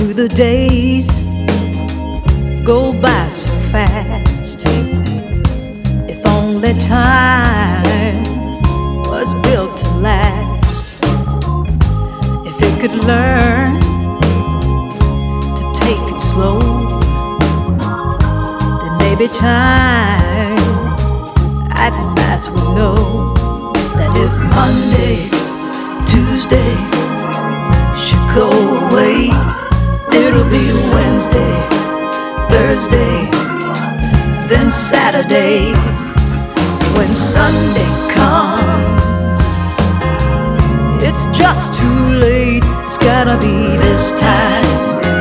Do the days go by so fast? If only time was built to last. If it could learn to take it slow, then maybe time at last would know that if Monday, Tuesday should go away, it'll be Wednesday, Thursday, then Saturday. When Sunday comes, it's just too late. It's gotta be this time.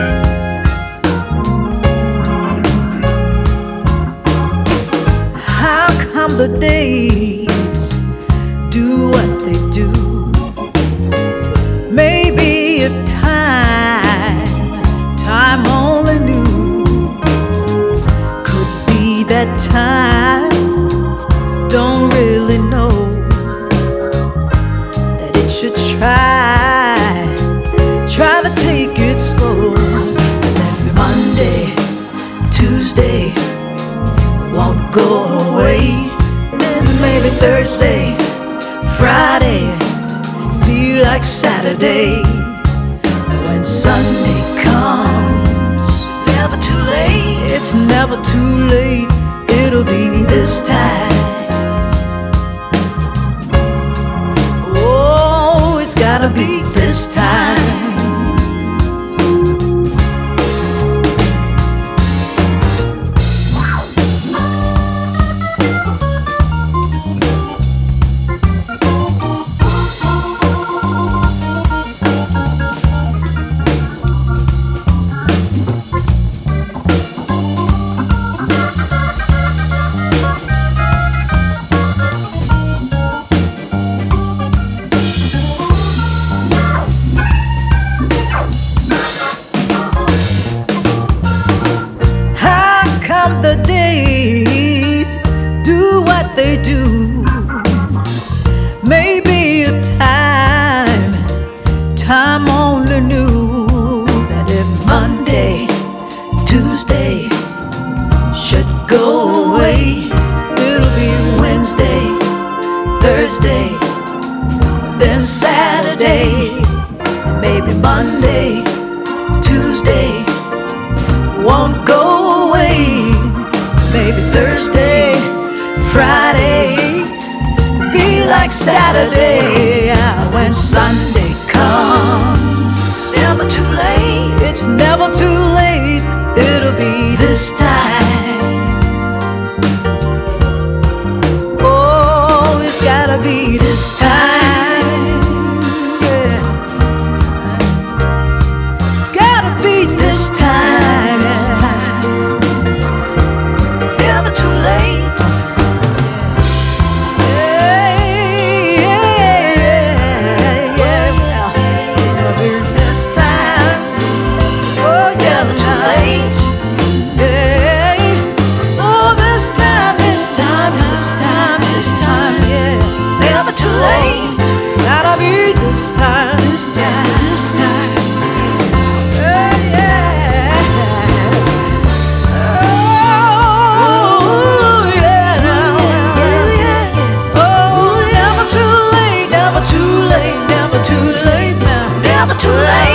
How come the days do what they do? Maybe if time only knew, could be that time don't really know that it should try to take it slow. Maybe Monday, Tuesday won't go away, then maybe Thursday, Friday be like Saturday. When Sunday comes, it's never too late. It's never too late. It'll be this time. Oh, it's gotta be this time. The days do what they do. Maybe if time only knew that if Monday, Tuesday should go away, it'll be Wednesday, Thursday, then Saturday. Maybe Monday, Tuesday won't go away. Maybe Thursday, Friday be like Saturday. When Sunday comes, it's never too late. It's never too late. It'll be this time. Oh, it's gotta be this time. Yeah, this time. It's gotta be this time. This time. Too late.